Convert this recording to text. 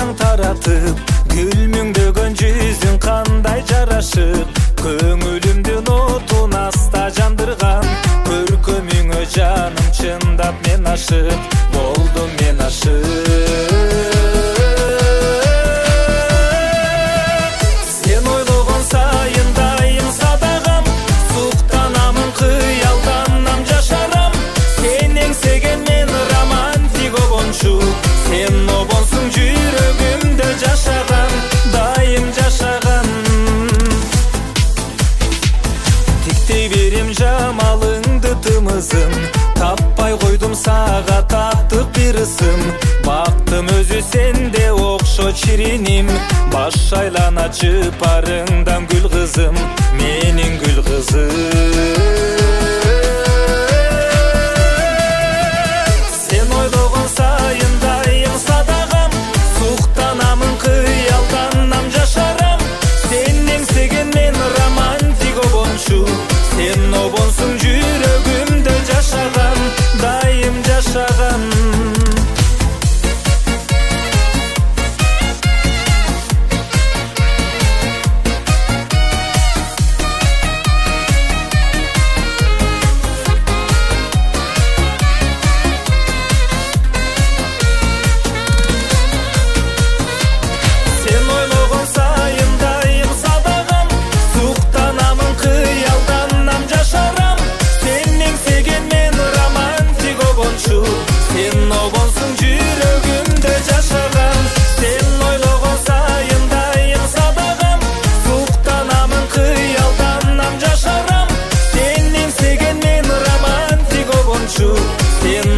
таң таратып, күлмүңдөгөн жүзүң кандай жарашып, көңүлүмдүн отун аста жандырган, көркөмүңө жаным чындап мен ашык болдум, мен ашык. Сен ойлогон сайын дайым садагам, суктанамын кыялданам жашарам, сен эңсеген мен романтик обончу, сен обонсуң жүрөгүмдө жашаган, дайым жашаган. Тиктей берем жамалыңды тымызым, таппай койдум сага таттык бир ысым, бактым өзү сенде окшо чириним, баш айлана жыпарыңдан гүл кызым, менин гүл кызым. Сен ойлогон сайын дайым садагам, суктанамын кыялданам жашарам, сен эңсеген мен романтик обончу, сен обонсуң жүрөгүмдө жашаган, дайым жашаган. Сен ойлогон сайын дайым садагам, суктанамын кыялданам жашарам, сен эңсеген мен романтик обончу, сен обонсуң жүрөгүмдө жашаган. Сен ойлогон сайын дайым садагам, суктанамын кыялданам жашарам, сен эңсеген мен романтик обончу, сен